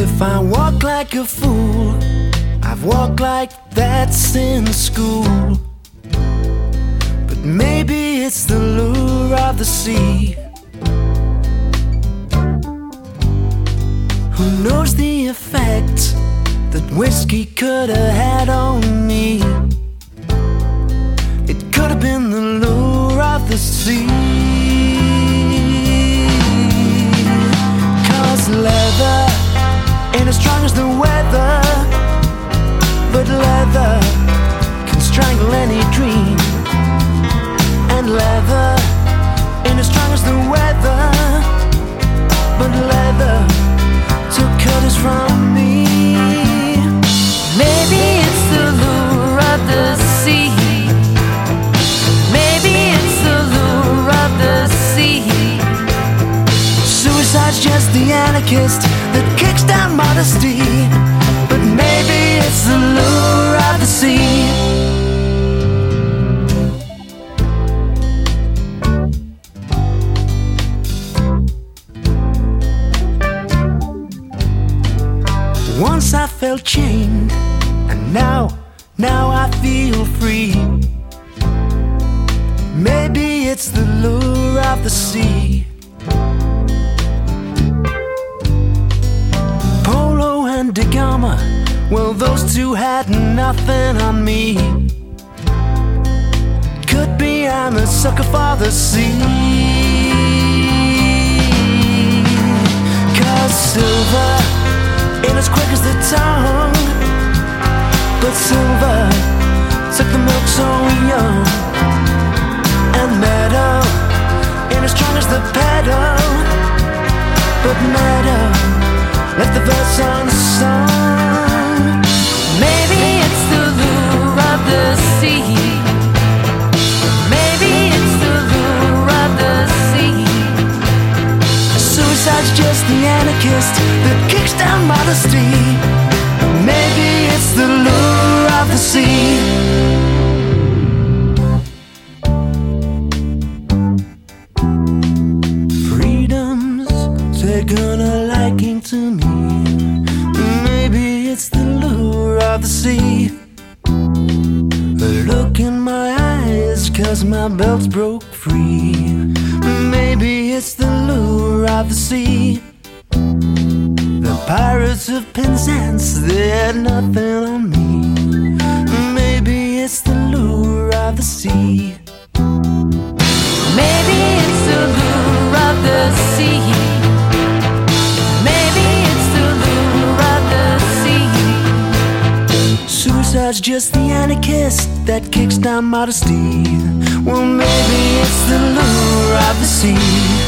If I walk like a fool, I've walked like that since school. But maybe it's the lure of the sea. Who knows the effect that whiskey could have had on me? It could have been the lure of the sea. 'Cause leather ain't as strong as the weather, but leather can strangle any dream. And leather ain't as strong as the weather, but leather took cutters from me. Maybe it's the lure of the sea. Maybe it's the lure of the sea. Suicide's just the anarchist that kicks down modesty. But maybe it's the lure of the sea. Once I felt chained, and now I feel free. Maybe it's the lure of the sea. Polo and Da Gama, well, those two had nothing on me. Could be I'm a sucker for the sea. 'Cause silver ain't as quick as the tongue, but silver took the milk so young. And meadow ain't as strong as the pedal, but meadow left the verse unsung. Maybe it's the lure of the sea. Maybe it's the lure of the sea. Suicide's just the anarchist that kicks down modesty. Maybe it's the lure of the sea. Freedom's taken a liking to me. Maybe it's the lure of the sea. Look in my eyes, 'cause my belt's broke free. Maybe it's the lure of the sea. The pirates of Penzance, they had nothing on me. Maybe it's the lure of the sea. Maybe it's the lure of the sea. Maybe it's the lure of the sea. Suicide's just the anarchist that kicks down modesty. Well, maybe it's the lure of the sea.